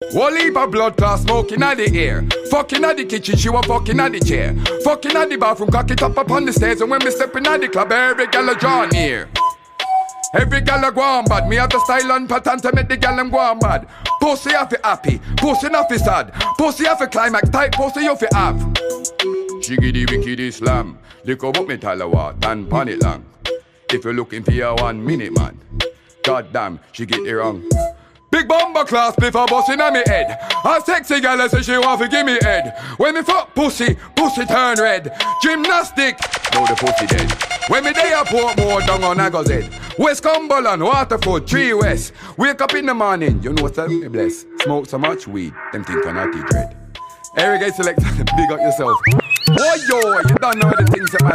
Whole heap of blood clot smoking at the air. Fucking at the kitchen, she was fucking at the chair. Fucking at the bathroom, cock it up upon the stairs. And when me stepping at the club, every gal a draw near. Every gal a go on bad. Me have the style and pattern to make the gal them go on bad. Pussy have to happy, pussy not fi sad. Pussy have to climax, tight pussy you fi have. Shiggity wickedy slam. Lick up me talawa, and pan it long. If you're looking for your 1 minute man, god damn, she get it wrong. Big bomber class before busting on me head. A sexy gal say she want to give me head. When me fuck pussy, pussy turn red. Gymnastic, now the pussy dead. When me day I put more down on Agos head. West Cumberland, Waterford, 3 West. Wake up in the morning, you know what's up, me bless. Smoke so much weed, them think I'm not dread. Eric, select, big up yourself. Boy, yo, you don't know the things that